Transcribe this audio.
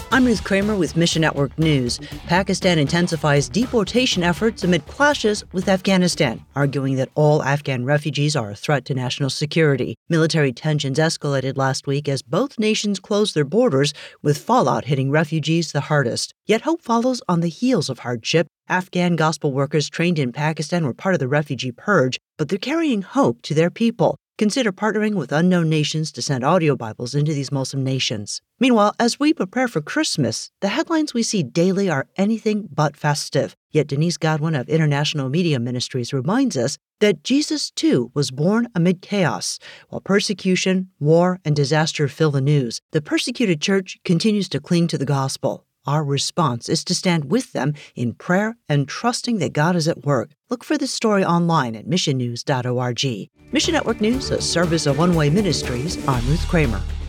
I'm Ruth Kramer with Mission Network News. Pakistan intensifies deportation efforts amid clashes with Afghanistan, arguing that all Afghan refugees are a threat to national security. Military tensions escalated last week as both nations closed their borders, with fallout hitting refugees the hardest. Yet hope follows on the heels of hardship. Afghan gospel workers trained in Pakistan were part of the refugee purge, but they're carrying hope to their people. Consider partnering with unknown nations to send audio Bibles into these Muslim nations. Meanwhile, as we prepare for Christmas, the headlines we see daily are anything but festive. Yet Denise Godwin of International Media Ministries reminds us that Jesus, too, was born amid chaos. While persecution, war, and disaster fill the news, the persecuted church continues to cling to the gospel. Our response is to stand with them in prayer and trusting that God is at work. Look for this story online at missionnews.org. Mission Network News, a service of One Way Ministries. I'm Ruth Kramer.